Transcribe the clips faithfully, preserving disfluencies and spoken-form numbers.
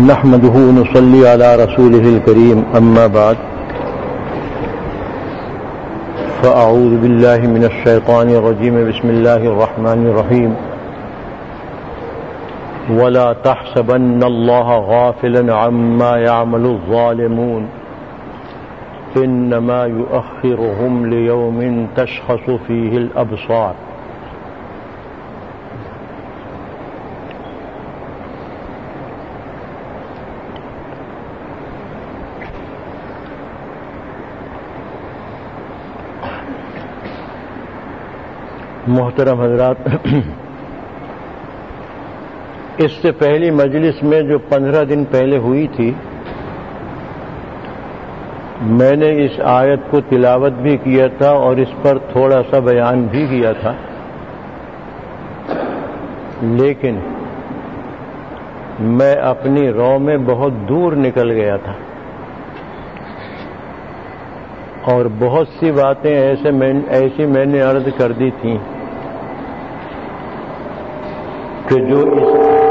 نحمده ونصلي على رسوله الكريم أما بعد فأعوذ بالله من الشيطان الرجيم بسم الله الرحمن الرحيم ولا تحسبن الله غافلا عما يعمل الظالمون إنما يؤخرهم ليوم تشخص فيه الأبصار. محترم حضرات، اس سے پہلی مجلس میں جو پندرہ دن پہلے ہوئی تھی، میں نے اس آیت کو تلاوت بھی کیا تھا اور اس پر تھوڑا سا بیان بھی کیا تھا، لیکن میں اپنی رو میں بہت دور نکل گیا تھا اور بہت سی باتیں ایسے میں ایسی میں نے عرض کر دی تھیں کہ جو اس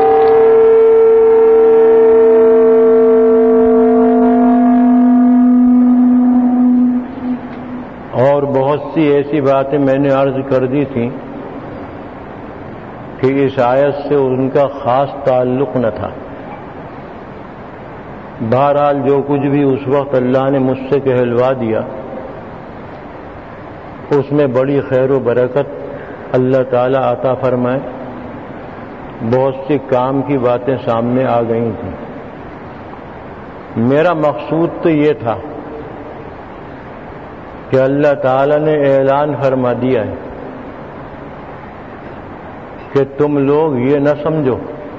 اور بہت سی ایسی باتیں میں نے عرض کر دی تھیں کہ اس آیت سے ان کا خاص تعلق نہ تھا. بہرحال جو کچھ بھی اس وقت اللہ نے مجھ سے کہلوا دیا، اس میں بڑی خیر و برکت اللہ تعالی عطا فرمائے. بہت سی کام کی باتیں سامنے آ گئی تھیں. میرا مقصود تو یہ تھا کہ اللہ تعالی نے اعلان فرما دیا ہے کہ تم لوگ یہ نہ سمجھو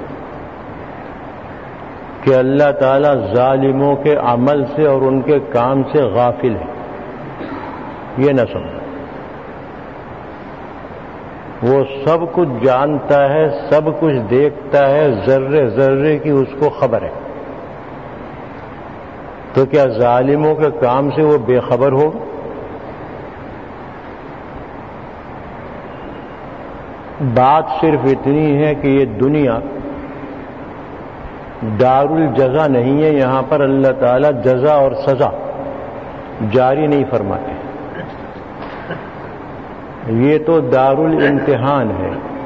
کہ اللہ تعالی ظالموں کے عمل سے اور ان کے کام سے غافل ہے. یہ نہ سمجھو، وہ سب کچھ جانتا ہے، سب کچھ دیکھتا ہے، ذرے ذرے کی اس کو خبر ہے. تو کیا ظالموں کے کام سے وہ بے خبر ہو؟ بات صرف اتنی ہے کہ یہ دنیا دار الجزا نہیں ہے. یہاں پر اللہ تعالی جزا اور سزا جاری نہیں فرماتے. یہ تو دار الامتحان ہے.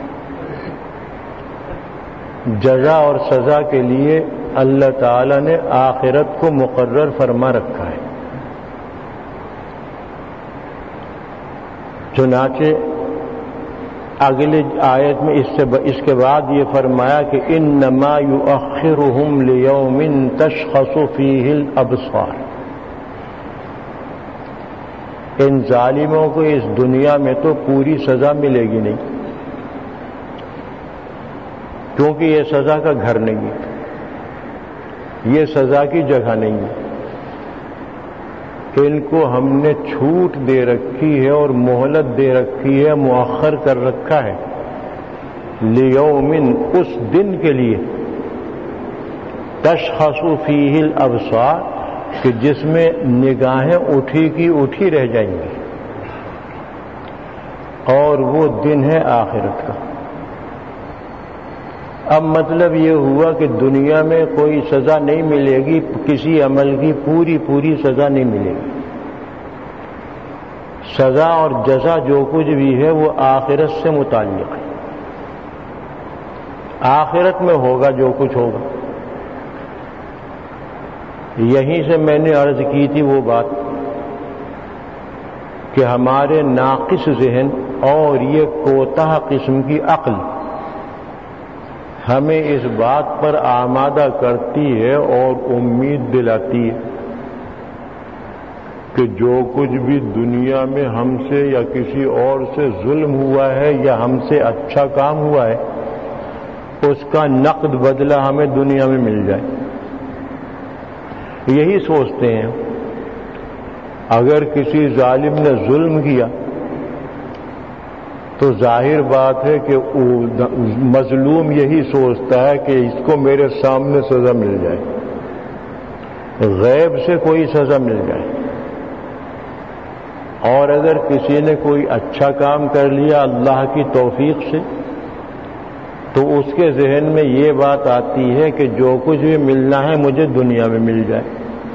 جزا اور سزا کے لیے اللہ تعالی نے آخرت کو مقرر فرما رکھا ہے. چنانچہ اگلی آیت میں اس سے اس کے بعد یہ فرمایا کہ انما یؤخرهم لیوم تشخص فیہ الابصار. ان ظالموں کو اس دنیا میں تو پوری سزا ملے گی نہیں، کیونکہ یہ سزا کا گھر نہیں ہے، یہ سزا کی جگہ نہیں ہے. ان کو ہم نے چھوٹ دے رکھی ہے اور مہلت دے رکھی ہے، مؤخر کر رکھا ہے لیوم، اس دن کے لیے تشخص فیہ الابصار کہ جس میں نگاہیں اٹھی کی اٹھی رہ جائیں گی، اور وہ دن ہے آخرت کا. اب مطلب یہ ہوا کہ دنیا میں کوئی سزا نہیں ملے گی، کسی عمل کی پوری پوری سزا نہیں ملے گی. سزا اور جزا جو کچھ بھی ہے وہ آخرت سے متعلق ہے. آخرت میں ہوگا جو کچھ ہوگا. یہیں سے میں نے عرض کی تھی وہ بات کہ ہمارے ناقص ذہن اور یہ کوتاہ قسم کی عقل ہمیں اس بات پر آمادہ کرتی ہے اور امید دلاتی ہے کہ جو کچھ بھی دنیا میں ہم سے یا کسی اور سے ظلم ہوا ہے یا ہم سے اچھا کام ہوا ہے، اس کا نقد بدلہ ہمیں دنیا میں مل جائے. یہی سوچتے ہیں. اگر کسی ظالم نے ظلم کیا تو ظاہر بات ہے کہ مظلوم یہی سوچتا ہے کہ اس کو میرے سامنے سزا مل جائے، غیب سے کوئی سزا مل جائے. اور اگر کسی نے کوئی اچھا کام کر لیا اللہ کی توفیق سے تو اس کے ذہن میں یہ بات آتی ہے کہ جو کچھ بھی ملنا ہے مجھے دنیا میں مل جائے،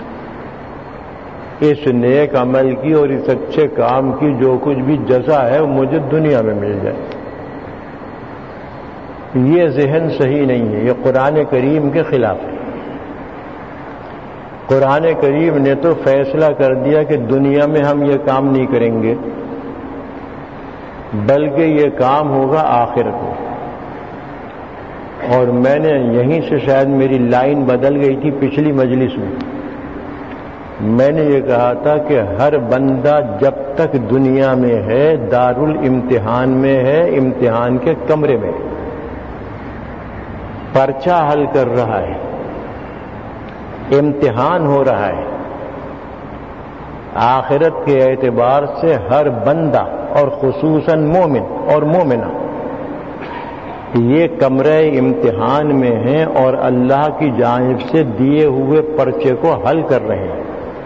اس نیک عمل کی اور اس اچھے کام کی جو کچھ بھی جزا ہے وہ مجھے دنیا میں مل جائے۔ یہ ذہن صحیح نہیں ہے، یہ قرآن کریم کے خلاف ہے۔ قرآن کریم نے تو فیصلہ کر دیا کہ دنیا میں ہم یہ کام نہیں کریں گے، بلکہ یہ کام ہوگا آخرت میں۔ اور میں نے یہیں سے شاید میری لائن بدل گئی تھی پچھلی مجلس میں، میں نے یہ کہا تھا کہ ہر بندہ جب تک دنیا میں ہے دارالامتحان میں ہے، امتحان کے کمرے میں پرچہ حل کر رہا ہے، امتحان ہو رہا ہے۔ آخرت کے اعتبار سے ہر بندہ اور خصوصاً مومن اور مومنہ یہ کمرہ امتحان میں ہیں اور اللہ کی جانب سے دیے ہوئے پرچے کو حل کر رہے ہیں۔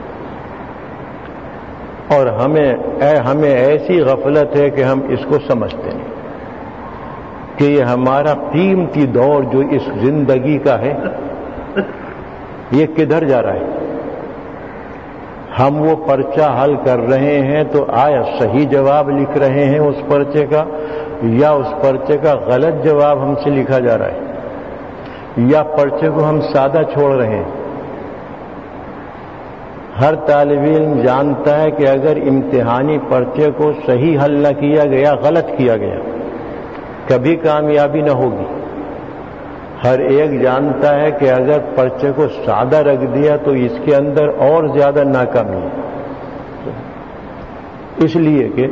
اور ہمیں ہمیں ایسی غفلت ہے کہ ہم اس کو سمجھتے نہیں کہ یہ ہمارا قیمتی دور جو اس زندگی کا ہے یہ کدھر جا رہا ہے۔ ہم وہ پرچہ حل کر رہے ہیں تو آیا صحیح جواب لکھ رہے ہیں اس پرچے کا، یا اس پرچے کا غلط جواب ہم سے لکھا جا رہا ہے، یا پرچے کو ہم سادہ چھوڑ رہے ہیں۔ ہر طالب علم جانتا ہے کہ اگر امتحانی پرچے کو صحیح حل نہ کیا گیا، غلط کیا گیا، کبھی کامیابی نہ ہوگی۔ ہر ایک جانتا ہے کہ اگر پرچے کو سادہ رکھ دیا تو اس کے اندر اور زیادہ ناکامی ہے۔ اس لیے کہ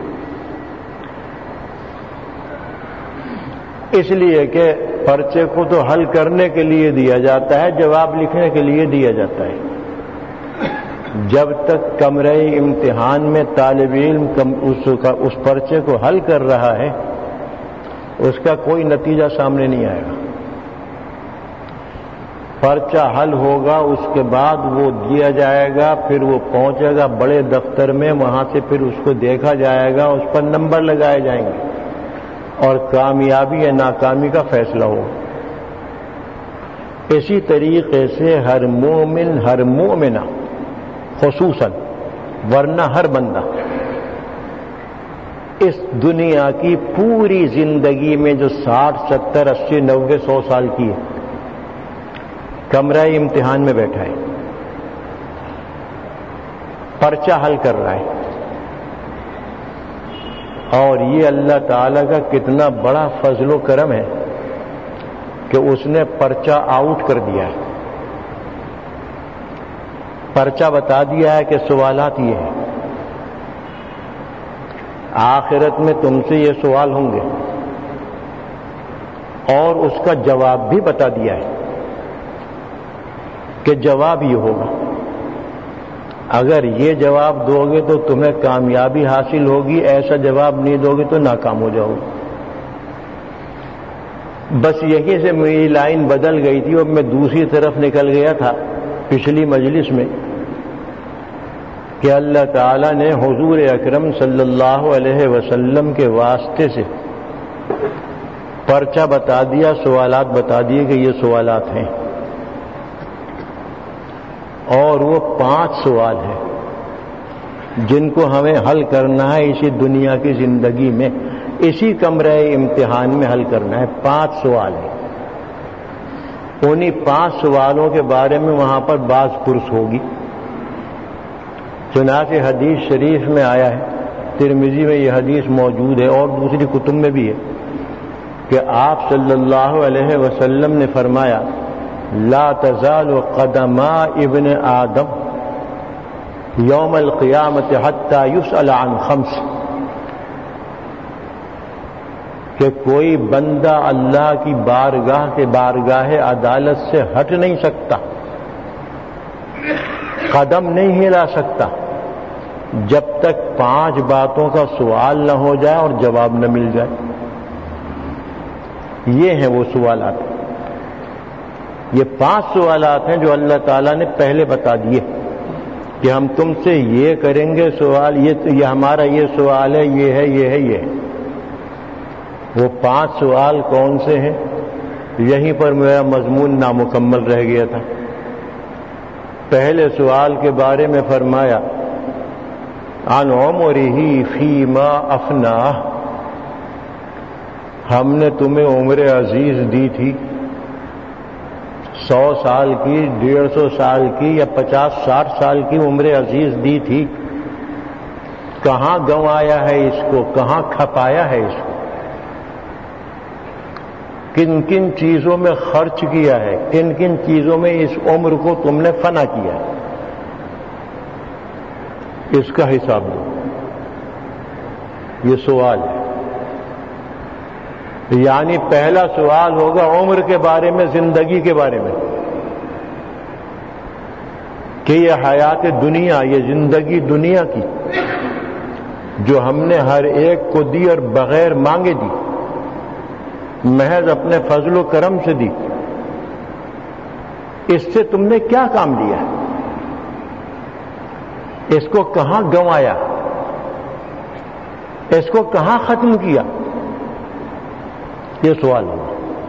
اس لیے کہ پرچے کو تو حل کرنے کے لیے دیا جاتا ہے، جواب لکھنے کے لیے دیا جاتا ہے۔ جب تک کمرہ امتحان میں طالب علم اس پرچے کو حل کر رہا ہے اس کا کوئی نتیجہ سامنے نہیں آئے گا۔ پرچہ حل ہوگا، اس کے بعد وہ دیا جائے گا، پھر وہ پہنچے گا بڑے دفتر میں، وہاں سے پھر اس کو دیکھا جائے گا، اس پر نمبر لگائے جائیں گے اور کامیابی یا ناکامی کا فیصلہ ہوگا۔ اسی طریقے سے ہر مومن ہر مومنہ خصوصاً، ورنہ ہر بندہ اس دنیا کی پوری زندگی میں جو ساٹھ ستر اسی نوے سو سال کی ہے کمرہ امتحان میں بیٹھا ہے، پرچہ حل کر رہا ہے۔ اور یہ اللہ تعالیٰ کا کتنا بڑا فضل و کرم ہے کہ اس نے پرچہ آؤٹ کر دیا ہے، پرچہ بتا دیا ہے کہ سوالات یہ ہیں، آخرت میں تم سے یہ سوال ہوں گے، اور اس کا جواب بھی بتا دیا ہے کہ جواب یہ ہوگا، اگر یہ جواب دو گے تو تمہیں کامیابی حاصل ہوگی، ایسا جواب نہیں دو گے تو ناکام ہو جاؤ گے۔ بس یہیں سے میری لائن بدل گئی تھی اور میں دوسری طرف نکل گیا تھا پچھلی مجلس میں کہ اللہ تعالیٰ نے حضور اکرم صلی اللہ علیہ وسلم کے واسطے سے پرچہ بتا دیا، سوالات بتا دیے کہ یہ سوالات ہیں، اور وہ پانچ سوال ہیں جن کو ہمیں حل کرنا ہے اسی دنیا کی زندگی میں، اسی کمرہ امتحان میں حل کرنا ہے۔ پانچ سوال ہیں، انہی پانچ سوالوں کے بارے میں وہاں پر باز پرس ہوگی۔ چنانچہ حدیث شریف میں آیا ہے، ترمذی میں یہ حدیث موجود ہے اور دوسری کتب میں بھی ہے کہ آپ صلی اللہ علیہ وسلم نے فرمایا لا تزال قدما ابن آدم یوم القیامت حتی یسأل عن خمس، کہ کوئی بندہ اللہ کی بارگاہ کے بارگاہ عدالت سے ہٹ نہیں سکتا، قدم نہیں ہلا سکتا جب تک پانچ باتوں کا سوال نہ ہو جائے اور جواب نہ مل جائے۔ یہ ہیں وہ سوالات، یہ پانچ سوالات ہیں جو اللہ تعالیٰ نے پہلے بتا دیے کہ ہم تم سے یہ کریں گے سوال، یہ یہ ہمارا یہ سوال ہے، یہ ہے یہ ہے یہ ہے۔ وہ پانچ سوال کون سے ہیں؟ یہیں پر میرا مضمون نامکمل رہ گیا تھا۔ پہلے سوال کے بارے میں فرمایا عن عمرہ فیما افناہ، ہم نے تمہیں عمر عزیز دی تھی، سو سال کی، ڈیڑھ سو سال کی یا پچاس ساٹھ سال کی عمر عزیز دی تھی، کہاں گنوایا ہے اس کو، کہاں کھپایا ہے اس کو، کن کن چیزوں میں خرچ کیا ہے، کن کن چیزوں میں اس عمر کو تم نے فنا کیا ہے، اس کا حساب دو۔ یہ سوال ہے، یعنی پہلا سوال ہوگا عمر کے بارے میں، زندگی کے بارے میں، کہ یہ حیات دنیا، یہ زندگی دنیا کی جو ہم نے ہر ایک کو دی اور بغیر مانگے دی، محض اپنے فضل و کرم سے دی، اس سے تم نے کیا کام لیا، اس کو کہاں گنوایا، اس کو کہاں ختم کیا، یہ سوال ہے۔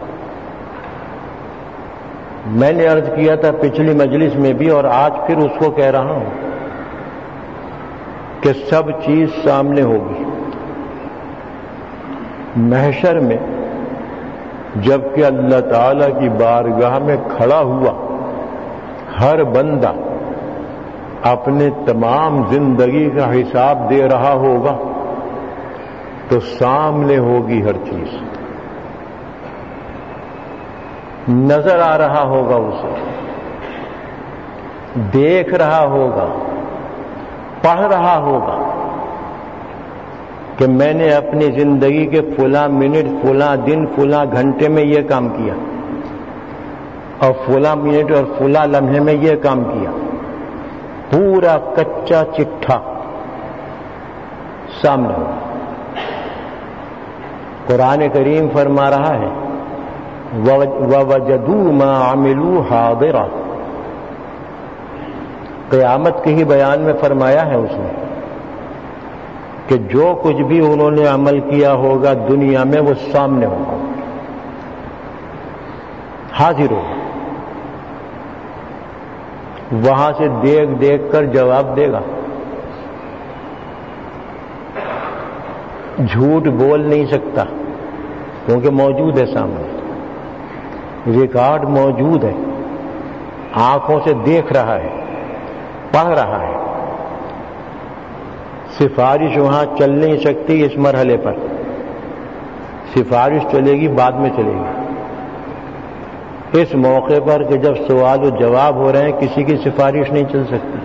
میں نے عرض کیا تھا پچھلی مجلس میں بھی اور آج پھر اس کو کہہ رہا ہوں کہ سب چیز سامنے ہوگی محشر میں، جبکہ اللہ تعالی کی بارگاہ میں کھڑا ہوا ہر بندہ اپنے تمام زندگی کا حساب دے رہا ہوگا، تو سامنے ہوگی ہر چیز، نظر آ رہا ہوگا، اسے دیکھ رہا ہوگا، پڑھ رہا ہوگا کہ میں نے اپنی زندگی کے فلاں منٹ، فلاں دن، فلاں گھنٹے میں یہ کام کیا، اور فلاں منٹ اور فلاں لمحے میں یہ کام کیا، پورا کچا چٹھا سامنے ہوگا۔ قرآن کریم فرما رہا ہے وَوَجَدُوا مَا عَمِلُوا حَاضِرًا، قیامت کے ہی بیان میں فرمایا ہے اس نے کہ جو کچھ بھی انہوں نے عمل کیا ہوگا دنیا میں وہ سامنے ہوگا، حاضر ہوگا، وہاں سے دیکھ دیکھ کر جواب دے گا، جھوٹ بول نہیں سکتا کیونکہ موجود ہے سامنے، ریکارڈ موجود ہے، آنکھوں سے دیکھ رہا ہے، پڑھ رہا ہے، سفارش وہاں چل نہیں سکتی اس مرحلے پر، سفارش چلے گی بعد میں چلے گی۔ اس موقع پر کہ جب سوال و جواب ہو رہے ہیں کسی کی سفارش نہیں چل سکتی،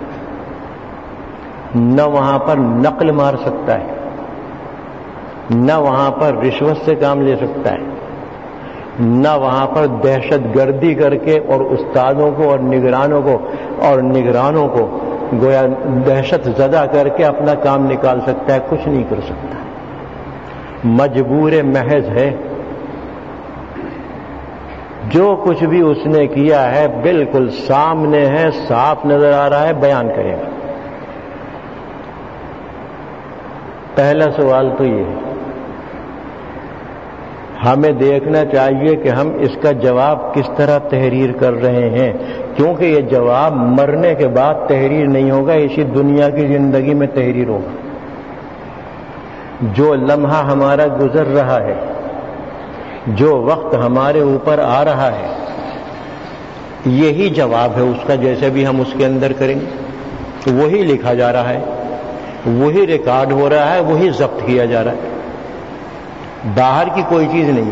نہ وہاں پر نقل مار سکتا ہے، نہ وہاں پر رشوت سے کام لے سکتا ہے، نہ وہاں پر دہشت گردی کر کے اور استادوں کو اور نگرانوں کو اور نگرانوں کو گویا دہشت زدہ کر کے اپنا کام نکال سکتا ہے، کچھ نہیں کر سکتا، مجبور محض ہے۔ جو کچھ بھی اس نے کیا ہے بالکل سامنے ہے، صاف نظر آ رہا ہے، بیان کرے گا۔ پہلا سوال تو یہ ہے، ہمیں دیکھنا چاہیے کہ ہم اس کا جواب کس طرح تحریر کر رہے ہیں، کیونکہ یہ جواب مرنے کے بعد تحریر نہیں ہوگا، اسی دنیا کی زندگی میں تحریر ہوگا۔ جو لمحہ ہمارا گزر رہا ہے، جو وقت ہمارے اوپر آ رہا ہے، یہی جواب ہے اس کا، جیسے بھی ہم اس کے اندر کریں گے وہی لکھا جا رہا ہے، وہی ریکارڈ ہو رہا ہے، وہی ضبط کیا جا رہا ہے، باہر کی کوئی چیز نہیں۔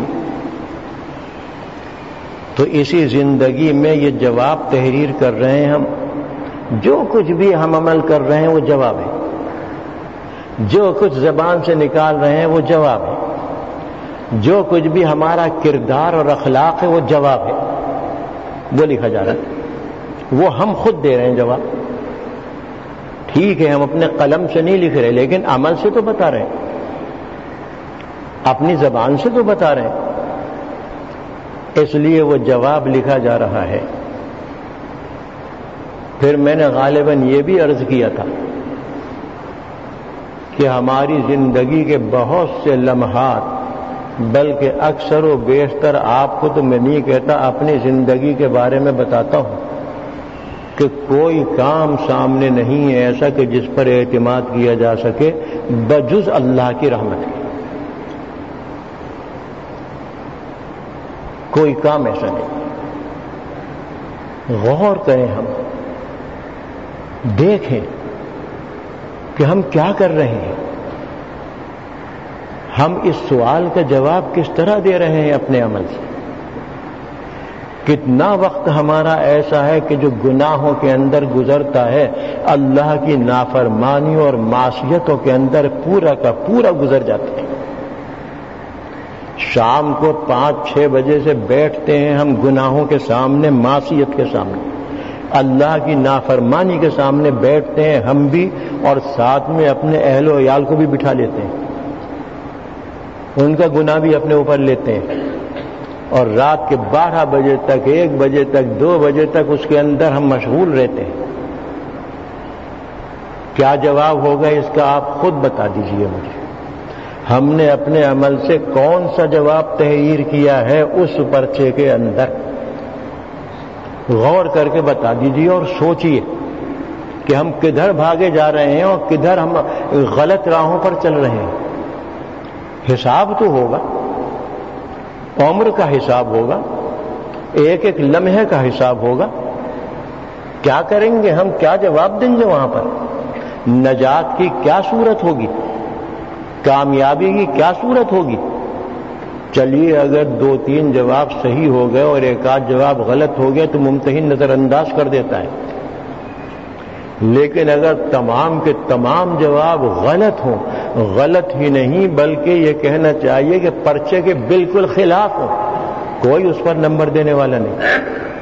تو اسی زندگی میں یہ جواب تحریر کر رہے ہیں ہم، جو کچھ بھی ہم عمل کر رہے ہیں وہ جواب ہے، جو کچھ زبان سے نکال رہے ہیں وہ جواب ہے، جو کچھ بھی ہمارا کردار اور اخلاق ہے وہ جواب ہے، وہ لکھا جا رہا ہے، وہ ہم خود دے رہے ہیں جواب۔ ٹھیک ہے ہم اپنے قلم سے نہیں لکھ رہے، لیکن عمل سے تو بتا رہے ہیں، اپنی زبان سے تو بتا رہے ہیں، اس لیے وہ جواب لکھا جا رہا ہے۔ پھر میں نے غالباً یہ بھی عرض کیا تھا کہ ہماری زندگی کے بہت سے لمحات بلکہ اکثر و بیشتر آپ کو تو میں نہیں کہتا، اپنی زندگی کے بارے میں بتاتا ہوں کہ کوئی کام سامنے نہیں ہے ایسا کہ جس پر اعتماد کیا جا سکے بجز اللہ کی رحمت کی۔ کوئی کام ایسا نہیں۔ غور کریں، ہم دیکھیں کہ ہم کیا کر رہے ہیں، ہم اس سوال کا جواب کس طرح دے رہے ہیں اپنے عمل سے۔ کتنا وقت ہمارا ایسا ہے کہ جو گناہوں کے اندر گزرتا ہے، اللہ کی نافرمانیوں اور معصیتوں کے اندر پورا کا پورا گزر جاتا ہے۔ شام کو پانچ چھ بجے سے بیٹھتے ہیں ہم گناہوں کے سامنے، معصیت کے سامنے، اللہ کی نافرمانی کے سامنے بیٹھتے ہیں ہم بھی، اور ساتھ میں اپنے اہل و عیال کو بھی بٹھا لیتے ہیں، ان کا گناہ بھی اپنے اوپر لیتے ہیں، اور رات کے بارہ بجے تک، ایک بجے تک، دو بجے تک اس کے اندر ہم مشغول رہتے ہیں۔ کیا جواب ہوگا اس کا آپ خود بتا دیجئے مجھے۔ ہم نے اپنے عمل سے کون سا جواب تحریر کیا ہے اس پرچے کے اندر؟ غور کر کے بتا دیجئے اور سوچئے کہ ہم کدھر بھاگے جا رہے ہیں اور کدھر ہم غلط راہوں پر چل رہے ہیں۔ حساب تو ہوگا، عمر کا حساب ہوگا، ایک ایک لمحے کا حساب ہوگا۔ کیا کریں گے ہم، کیا جواب دیں گے وہاں پر؟ نجات کی کیا صورت ہوگی، کامیابی کی کیا صورت ہوگی؟ چلیے اگر دو تین جواب صحیح ہو گئے اور ایک آدھ جواب غلط ہو گیا تو ممتحن نظر انداز کر دیتا ہے، لیکن اگر تمام کے تمام جواب غلط ہوں، غلط ہی نہیں بلکہ یہ کہنا چاہیے کہ پرچے کے بالکل خلاف ہوں، کوئی اس پر نمبر دینے والا نہیں۔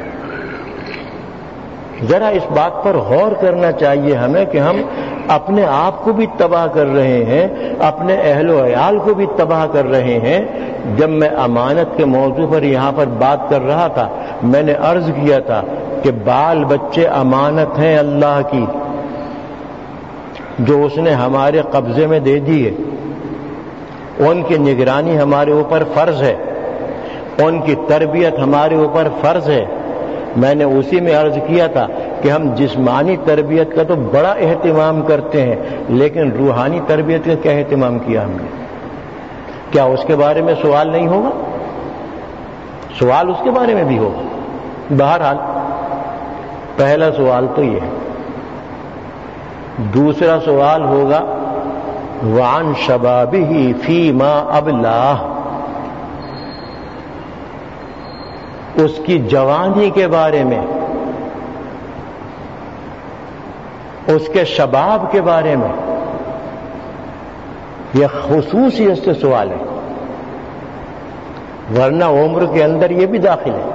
ذرا اس بات پر غور کرنا چاہیے ہمیں کہ ہم اپنے آپ کو بھی تباہ کر رہے ہیں، اپنے اہل و عیال کو بھی تباہ کر رہے ہیں۔ جب میں امانت کے موضوع پر یہاں پر بات کر رہا تھا، میں نے عرض کیا تھا کہ بال بچے امانت ہیں اللہ کی، جو اس نے ہمارے قبضے میں دے دی ہے، ان کی نگرانی ہمارے اوپر فرض ہے، ان کی تربیت ہمارے اوپر فرض ہے۔ میں نے اسی میں عرض کیا تھا کہ ہم جسمانی تربیت کا تو بڑا اہتمام کرتے ہیں، لیکن روحانی تربیت کا کیا اہتمام کیا ہم نے؟ کیا اس کے بارے میں سوال نہیں ہوگا؟ سوال اس کے بارے میں بھی ہوگا۔ بہرحال پہلا سوال تو یہ ہے۔ دوسرا سوال ہوگا وعن شبابہ فیما ابلاہ، اس کی جوانی کے بارے میں، اس کے شباب کے بارے میں۔ یہ خصوصیت سے سوال ہے، ورنہ عمر کے اندر یہ بھی داخل ہے،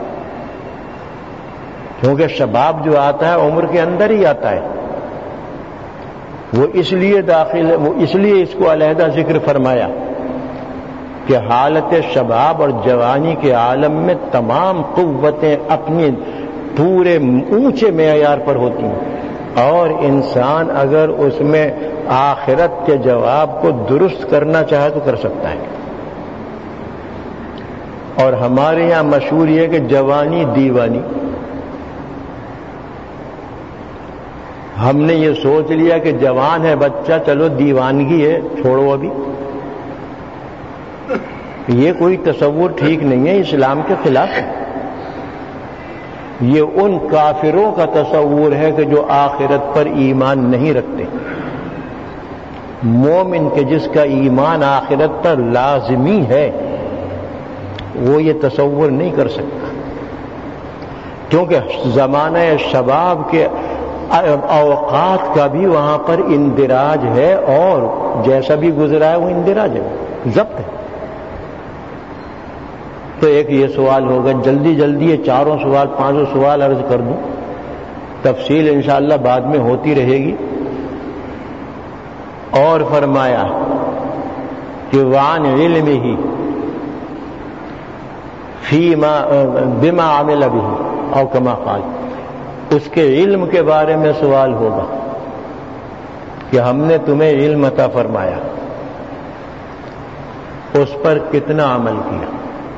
کیونکہ شباب جو آتا ہے عمر کے اندر ہی آتا ہے۔ وہ اس لیے داخل ہے، وہ اس لیے اس کو علیحدہ ذکر فرمایا کہ حالت شباب اور جوانی کے عالم میں تمام قوتیں اپنی پورے اونچے معیار پر ہوتی ہیں، اور انسان اگر اس میں آخرت کے جواب کو درست کرنا چاہے تو کر سکتا ہے۔ اور ہمارے یہاں مشہور یہ کہ جوانی دیوانی، ہم نے یہ سوچ لیا کہ جوان ہے بچہ، چلو دیوانگی ہے چھوڑو ابھی۔ یہ کوئی تصور ٹھیک نہیں ہے، اسلام کے خلاف ہے۔ یہ ان کافروں کا تصور ہے کہ جو آخرت پر ایمان نہیں رکھتے۔ مومن کے جس کا ایمان آخرت پر لازمی ہے وہ یہ تصور نہیں کر سکتا، کیونکہ زمانہ شباب کے اوقات کا بھی وہاں پر اندراج ہے، اور جیسا بھی گزرا ہے وہ اندراج ہے، ضبط ہے۔ تو ایک یہ سوال ہوگا، جلدی جلدی یہ چاروں سوال پانچوں سوال عرض کر دوں، تفصیل انشاءاللہ بعد میں ہوتی رہے گی۔ اور فرمایا کہ وعن علمہ فیما بما عمل بہ او کما قال، اس کے علم کے بارے میں سوال ہوگا کہ ہم نے تمہیں علم عطا فرمایا، اس پر کتنا عمل کیا؟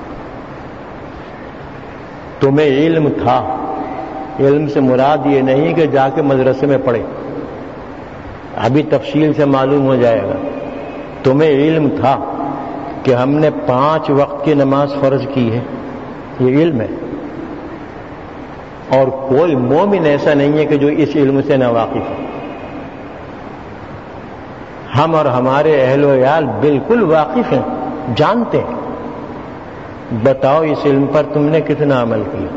تمہیں علم تھا، علم سے مراد یہ نہیں کہ جا کے مدرسے میں پڑھے، ابھی تفصیل سے معلوم ہو جائے گا۔ تمہیں علم تھا کہ ہم نے پانچ وقت کی نماز فرض کی ہے، یہ علم ہے، اور کوئی مومن ایسا نہیں ہے کہ جو اس علم سے ناواقف ہے۔ ہم اور ہمارے اہل و عیال بالکل واقف ہیں، جانتے ہیں۔ بتاؤ اس علم پر تم نے کتنا عمل کیا؟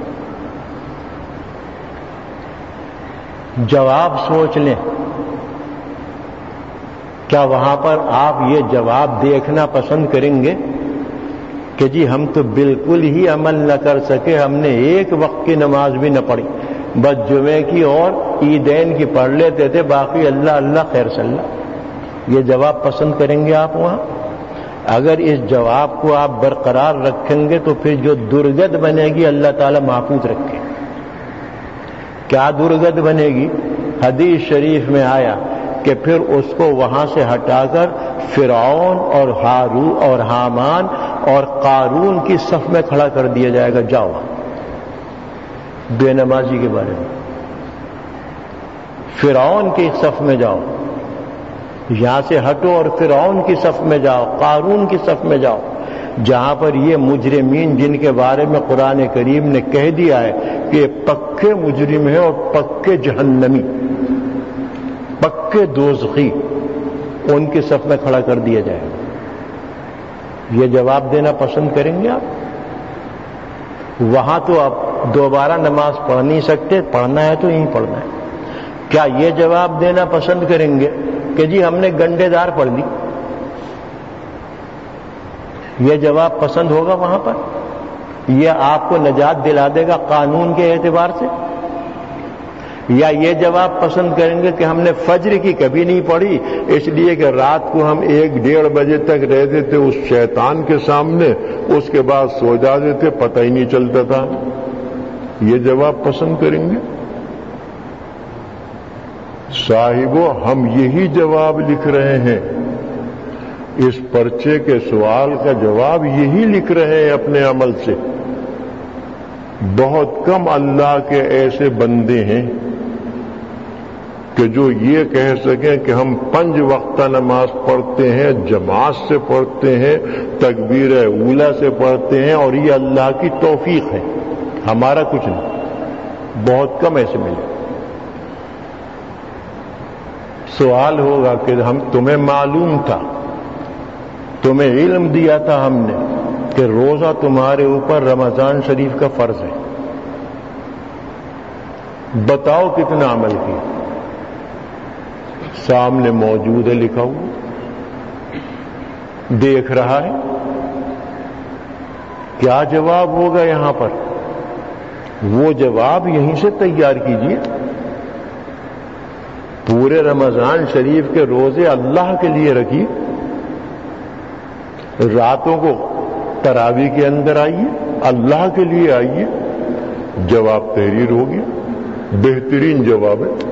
جواب سوچ لیں، کیا وہاں پر آپ یہ جواب دیکھنا پسند کریں گے کہ جی ہم تو بالکل ہی عمل نہ کر سکے، ہم نے ایک وقت کی نماز بھی نہ پڑھی، بس جمعے کی اور عیدین کی پڑھ لیتے تھے، باقی اللہ اللہ خیر صلی اللہ؟ یہ جواب پسند کریں گے آپ وہاں؟ اگر اس جواب کو آپ برقرار رکھیں گے تو پھر جو درگت بنے گی اللہ تعالیٰ محفوظ رکھے۔ کیا درگت بنے گی؟ حدیث شریف میں آیا کہ پھر اس کو وہاں سے ہٹا کر فرعون اور ہارون اور حامان اور قارون کی صف میں کھڑا کر دیا جائے گا، جاؤ بے نمازی کے بارے میں، فرعون کی صف میں جاؤ، یہاں سے ہٹو اور فرعون کی صف میں جاؤ، قارون کی صف میں جاؤ، جہاں پر یہ مجرمین جن کے بارے میں قرآن کریم نے کہہ دیا ہے کہ یہ پکے مجرم ہیں اور پکے جہنمی، پکے دوزخی، ان کی صف میں کھڑا کر دیا جائے گا۔ یہ جواب دینا پسند کریں گے آپ؟ وہاں تو آپ دوبارہ نماز پڑھ نہیں سکتے، پڑھنا ہے تو یہیں پڑھنا ہے۔ کیا یہ جواب دینا پسند کریں گے کہ جی ہم نے گنڈے دار پڑھ لی؟ یہ جواب پسند ہوگا وہاں پر؟ یہ آپ کو نجات دلا دے گا قانون کے اعتبار سے؟ یا یہ جواب پسند کریں گے کہ ہم نے فجر کی کبھی نہیں پڑھی، اس لیے کہ رات کو ہم ایک ڈیڑھ بجے تک رہتے تھے اس شیطان کے سامنے، اس کے بعد سو جاتے تھے، پتہ ہی نہیں چلتا تھا؟ یہ جواب پسند کریں گے؟ صاحبو، ہم یہی جواب لکھ رہے ہیں، اس پرچے کے سوال کا جواب یہی لکھ رہے ہیں اپنے عمل سے۔ بہت کم اللہ کے ایسے بندے ہیں کہ جو یہ کہہ سکیں کہ ہم پنج وقتہ نماز پڑھتے ہیں، جماعت سے پڑھتے ہیں، تکبیر اولیٰ سے پڑھتے ہیں، اور یہ اللہ کی توفیق ہے، ہمارا کچھ نہیں۔ بہت کم ایسے ملے۔ سوال ہوگا کہ ہم تمہیں معلوم تھا، تمہیں علم دیا تھا ہم نے کہ روزہ تمہارے اوپر رمضان شریف کا فرض ہے، بتاؤ کتنا عمل کیا؟ سامنے موجود ہے، لکھا ہوا، دیکھ رہا ہے۔ کیا جواب ہوگا یہاں پر؟ وہ جواب یہیں سے تیار کیجیے۔ پورے رمضان شریف کے روزے اللہ کے لیے رکھیے، راتوں کو تراویح کے اندر آئیے، اللہ کے لیے آئیے، جواب تحریر ہو گیا۔ بہترین جواب ہے،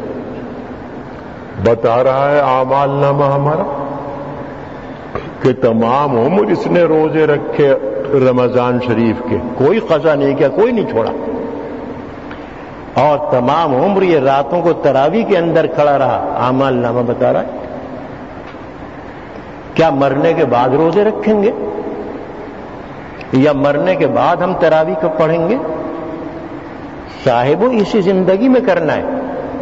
بتا رہا ہے اعمال نامہ ہمارا کہ تمام عمر اس نے روزے رکھے رمضان شریف کے، کوئی قضا نہیں کیا، کوئی نہیں چھوڑا، اور تمام عمر یہ راتوں کو تراویح کے اندر کھڑا رہا، اعمال نامہ بتا رہا ہے۔ کیا مرنے کے بعد روزے رکھیں گے یا مرنے کے بعد ہم تراویح کو پڑھیں گے؟ صاحبو، اسی زندگی میں کرنا ہے،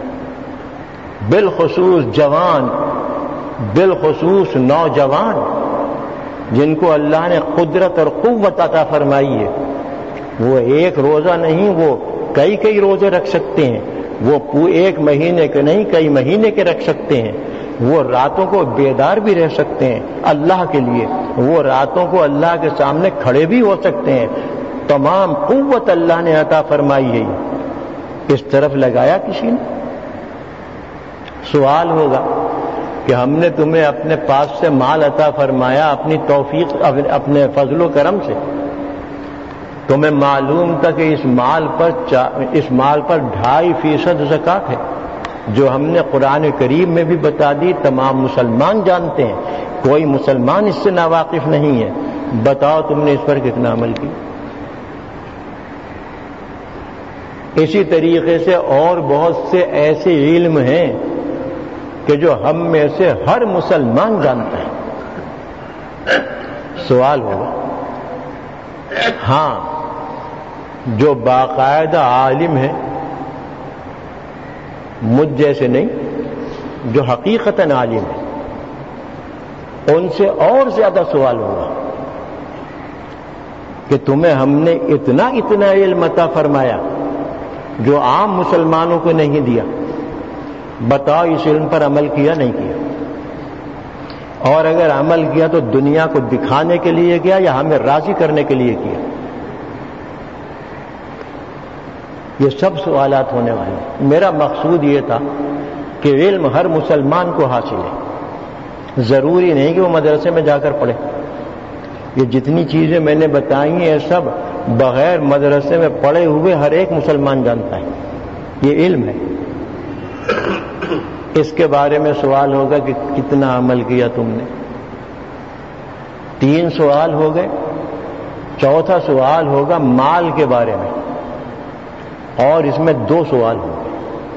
بالخصوص جوان، بالخصوص نوجوان جن کو اللہ نے قدرت اور قوت عطا فرمائی ہے، وہ ایک روزہ نہیں، وہ کئی کئی روزے رکھ سکتے ہیں، وہ ایک مہینے کے نہیں کئی مہینے کے رکھ سکتے ہیں، وہ راتوں کو بیدار بھی رہ سکتے ہیں اللہ کے لیے، وہ راتوں کو اللہ کے سامنے کھڑے بھی ہو سکتے ہیں، تمام قوت اللہ نے عطا فرمائی ہے۔ اس طرف لگایا کسی نے؟ سوال ہوگا کہ ہم نے تمہیں اپنے پاس سے مال عطا فرمایا اپنی توفیق، اپنے فضل و کرم سے، تمہیں معلوم تھا کہ اس مال پر اس مال پر ڈھائی فیصد زکوٰۃ ہے، جو ہم نے قرآن کریم میں بھی بتا دی، تمام مسلمان جانتے ہیں کوئی مسلمان اس سے ناواقف نہیں ہے. بتاؤ تم نے اس پر کتنا عمل کیا؟ اسی طریقے سے اور بہت سے ایسے علم ہیں کہ جو ہم میں سے ہر مسلمان جانتا ہے. سوال ہوگا ہاں جو باقاعدہ عالم ہے مجھ جیسے نہیں، جو حقیقتاً عالم ہے ان سے اور زیادہ سوال ہوگا کہ تمہیں ہم نے اتنا اتنا علم عطا فرمایا جو عام مسلمانوں کو نہیں دیا، بتاؤ اس علم پر عمل کیا نہیں کیا؟ اور اگر عمل کیا تو دنیا کو دکھانے کے لیے کیا یا ہمیں راضی کرنے کے لیے کیا؟ یہ سب سوالات ہونے والے ہیں. میرا مقصود یہ تھا کہ علم ہر مسلمان کو حاصل ہے، ضروری نہیں کہ وہ مدرسے میں جا کر پڑھے. یہ جتنی چیزیں میں نے بتائی ہیں سب بغیر مدرسے میں پڑھے ہوئے ہر ایک مسلمان جانتا ہے. یہ علم ہے. اس کے بارے میں سوال ہوگا کہ کتنا عمل کیا تم نے؟ تین سوال ہو گئے. چوتھا سوال ہوگا مال کے بارے میں، اور اس میں دو سوال ہوں گے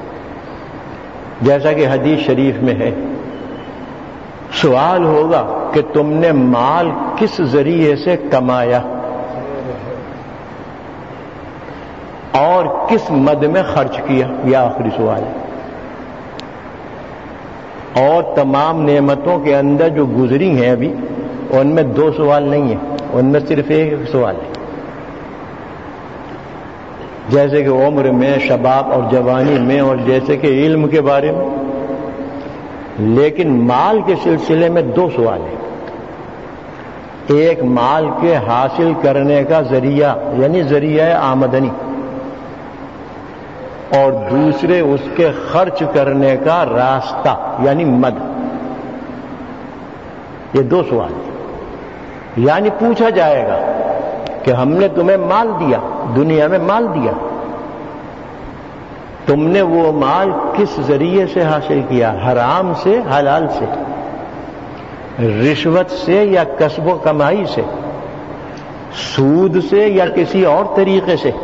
جیسا کہ حدیث شریف میں ہے. سوال ہوگا کہ تم نے مال کس ذریعے سے کمایا اور کس مد میں خرچ کیا. یہ آخری سوال ہے. اور تمام نعمتوں کے اندر جو گزری ہیں ابھی ان میں دو سوال نہیں ہیں، ان میں صرف ایک سوال ہے. جیسے کہ عمر میں، شباب اور جوانی میں، اور جیسے کہ علم کے بارے میں. لیکن مال کے سلسلے میں دو سوال ہیں. ایک مال کے حاصل کرنے کا ذریعہ یعنی ذریعہ آمدنی، اور دوسرے اس کے خرچ کرنے کا راستہ یعنی مد. یہ دو سوال ہیں. یعنی پوچھا جائے گا کہ ہم نے تمہیں مال دیا، دنیا میں مال دیا، تم نے وہ مال کس ذریعے سے حاصل کیا؟ حرام سے، حلال سے، رشوت سے یا کسب و کمائی سے، سود سے یا کسی اور طریقے سے،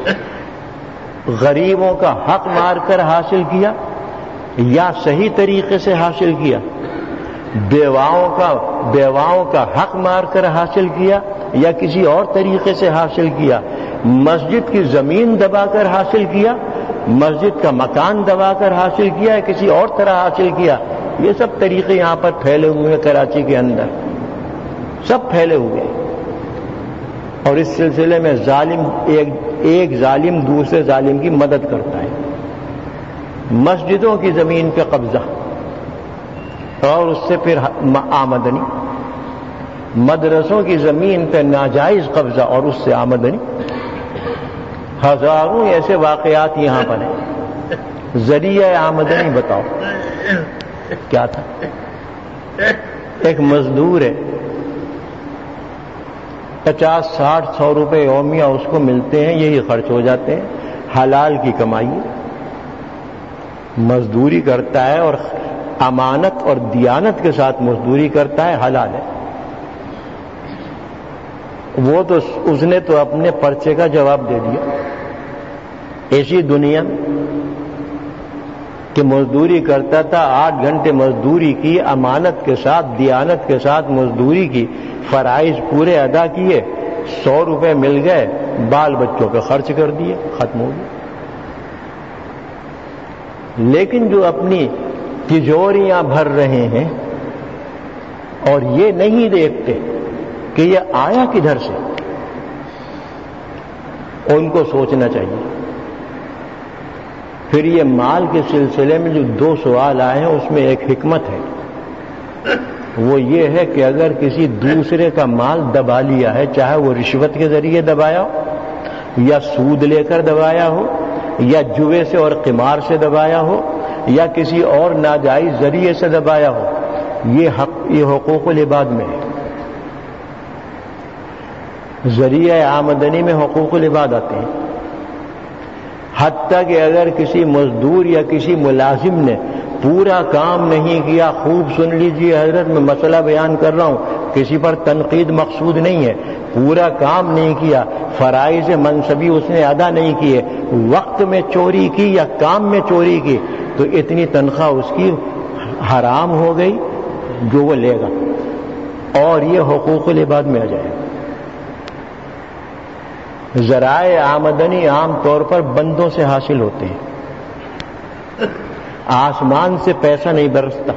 غریبوں کا حق مار کر حاصل کیا یا صحیح طریقے سے حاصل کیا، بیواؤں کا بیواؤں کا حق مار کر حاصل کیا یا کسی اور طریقے سے حاصل کیا، مسجد کی زمین دبا کر حاصل کیا، مسجد کا مکان دبا کر حاصل کیا یا کسی اور طرح حاصل کیا. یہ سب طریقے یہاں پر پھیلے ہوئے ہیں کراچی کے اندر، سب پھیلے ہوئے ہیں. اور اس سلسلے میں ظالم ایک ایک ظالم دوسرے ظالم کی مدد کرتا ہے. مسجدوں کی زمین پہ قبضہ اور اس سے پھر آمدنی، مدرسوں کی زمین پہ ناجائز قبضہ اور اس سے آمدنی. ہزاروں ایسے واقعات یہاں پر ہیں. ذریعہ آمدنی بتاؤ کیا تھا؟ ایک مزدور ہے، پچاس ساٹھ سو روپے یومیہ اس کو ملتے ہیں، یہی خرچ ہو جاتے ہیں. حلال کی کمائی، مزدوری کرتا ہے اور امانت اور دیانت کے ساتھ مزدوری کرتا ہے، حلال ہے. وہ تو اس نے تو اپنے پرچے کا جواب دے دیا. ایسی دنیا کہ مزدوری کرتا تھا، آٹھ گھنٹے مزدوری کی، امانت کے ساتھ دیانت کے ساتھ مزدوری کی، فرائض پورے ادا کیے، سو روپے مل گئے، بال بچوں کا خرچ کر دیے، ختم ہو گیا. لیکن جو اپنی تجوریاں بھر رہے ہیں اور یہ نہیں دیکھتے کہ یہ آیا کدھر سے، ان کو سوچنا چاہیے. پھر یہ مال کے سلسلے میں جو دو سوال آئے ہیں اس میں ایک حکمت ہے، وہ یہ ہے کہ اگر کسی دوسرے کا مال دبا لیا ہے، چاہے وہ رشوت کے ذریعے دبایا ہو یا سود لے کر دبایا ہو یا جوے سے اور قمار سے دبایا ہو یا کسی اور ناجائز ذریعے سے دبایا ہو، یہ حق یہ حقوق العباد میں ہے. ذریعہ آمدنی میں حقوق العباد آتے ہیں. حتیٰ کہ اگر کسی مزدور یا کسی ملازم نے پورا کام نہیں کیا. خوب سن لیجیے حضرت، میں مسئلہ بیان کر رہا ہوں، کسی پر تنقید مقصود نہیں ہے. پورا کام نہیں کیا، فرائض منصبی اس نے ادا نہیں کیے، وقت میں چوری کی یا کام میں چوری کی، تو اتنی تنخواہ اس کی حرام ہو گئی جو وہ لے گا، اور یہ حقوق العباد میں آ جائے گا. ذرائع آمدنی عام طور پر بندوں سے حاصل ہوتے ہیں. آسمان سے پیسہ نہیں برستا،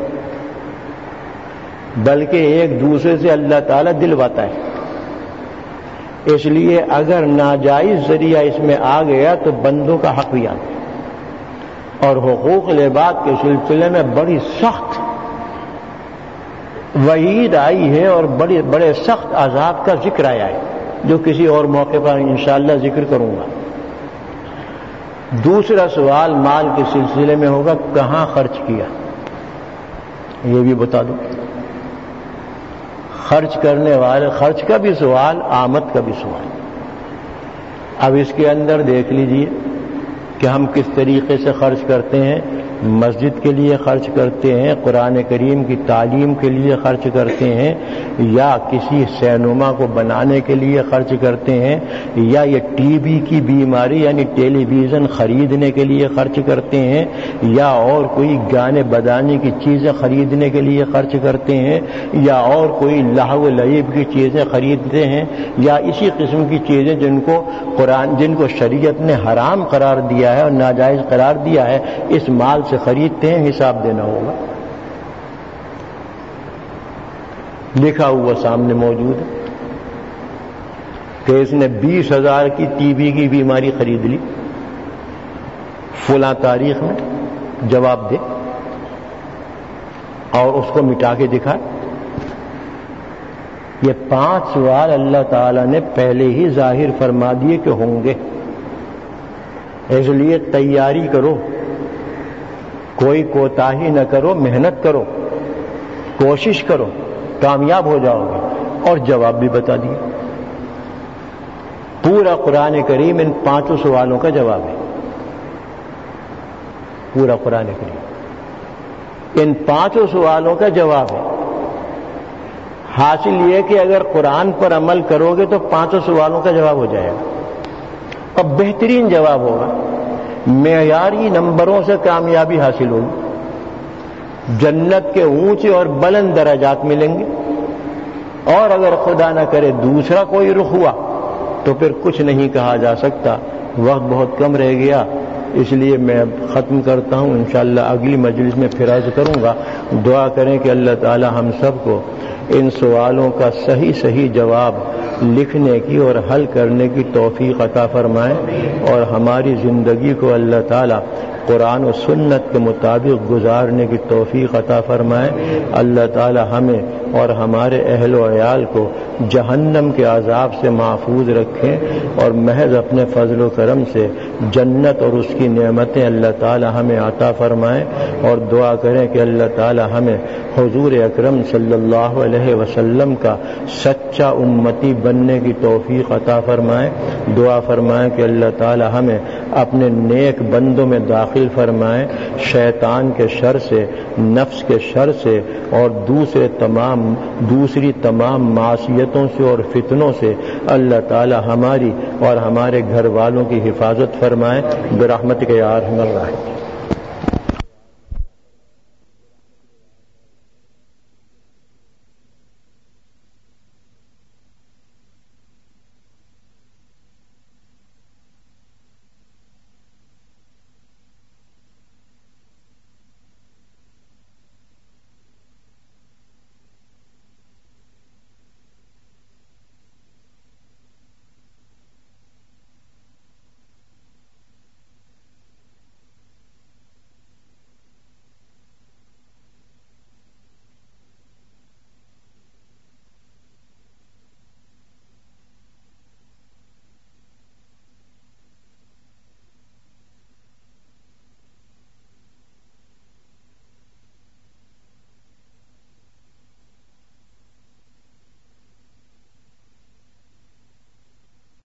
بلکہ ایک دوسرے سے اللہ تعالیٰ دلواتا ہے. اس لیے اگر ناجائز ذریعہ اس میں آ گیا تو بندوں کا حق بھی آتا ہے. اور حقوق العباد کے سلسلے میں بڑی سخت وعید آئی ہے اور بڑے بڑے سخت عذاب کا ذکر آیا ہے، جو کسی اور موقع پر انشاءاللہ ذکر کروں گا. دوسرا سوال مال کے سلسلے میں ہوگا، کہاں خرچ کیا؟ یہ بھی بتا دو. خرچ کرنے والے، خرچ کا بھی سوال، آمد کا بھی سوال. اب اس کے اندر دیکھ لیجئے کہ ہم کس طریقے سے خرچ کرتے ہیں. مسجد کے لیے خرچ کرتے ہیں، قرآن کریم کی تعلیم کے لیے خرچ کرتے ہیں، یا کسی سینما کو بنانے کے لیے خرچ کرتے ہیں، یا یہ ٹی بی کی بیماری یعنی ٹیلی ویژن خریدنے کے لیے خرچ کرتے ہیں، یا اور کوئی گانے بجانے کی چیزیں خریدنے کے لیے خرچ کرتے ہیں، یا اور کوئی لہو لعب کی چیزیں خریدتے ہیں، یا اسی قسم کی چیزیں جن کو قرآن جن کو شریعت نے حرام قرار دیا ہے اور ناجائز قرار دیا ہے، اس مال سے خریدتے ہیں. حساب دینا ہوگا. لکھا ہوا سامنے موجود ہے کہ اس نے بیس ہزار کی ٹی بی کی بیماری خرید لی فلاں تاریخ میں، جواب دے اور اس کو مٹا کے دکھائے. یہ پانچ سوال اللہ تعالی نے پہلے ہی ظاہر فرما دیے کہ ہوں گے. اس لیے تیاری کرو، کوئی کوتاہی نہ کرو، محنت کرو، کوشش کرو، کامیاب ہو جاؤ گے. اور جواب بھی بتا دیا. پورا قرآن کریم ان پانچوں سوالوں کا جواب ہے. پورا قرآن کریم ان پانچوں سوالوں کا جواب ہے. حاصل یہ کہ اگر قرآن پر عمل کرو گے تو پانچوں سوالوں کا جواب ہو جائے گا، اور بہترین جواب ہوگا. معیاری نمبروں سے کامیابی حاصل ہوگی، جنت کے اونچے اور بلند درجات ملیں گے. اور اگر خدا نہ کرے دوسرا کوئی رخ ہوا تو پھر کچھ نہیں کہا جا سکتا. وقت بہت کم رہ گیا، اس لیے میں ختم کرتا ہوں. انشاءاللہ اگلی مجلس میں پھر عرض کروں گا. دعا کریں کہ اللہ تعالی ہم سب کو ان سوالوں کا صحیح صحیح جواب لکھنے کی اور حل کرنے کی توفیق عطا فرمائے، اور ہماری زندگی کو اللہ تعالی قرآن و سنت کے مطابق گزارنے کی توفیق عطا فرمائے. اللہ تعالی ہمیں اور ہمارے اہل و عیال کو جہنم کے عذاب سے محفوظ رکھیں، اور محض اپنے فضل و کرم سے جنت اور اس کی نعمتیں اللہ تعالی ہمیں عطا فرمائیں. اور دعا کریں کہ اللہ تعالی ہمیں حضور اکرم صلی اللہ علیہ وسلم کا سچا امتی بننے کی توفیق عطا فرمائیں. دعا فرمائیں کہ اللہ تعالی ہمیں اپنے نیک بندوں میں داخل فرمائیں. شیطان کے شر سے، نفس کے شر سے اور دوسرے تمام دوسری تمام معصیتوں سے اور فتنوں سے اللہ تعالی ہماری اور ہمارے گھر والوں کی حفاظت فرمائیں برحمتک یا ارحم الراحمین.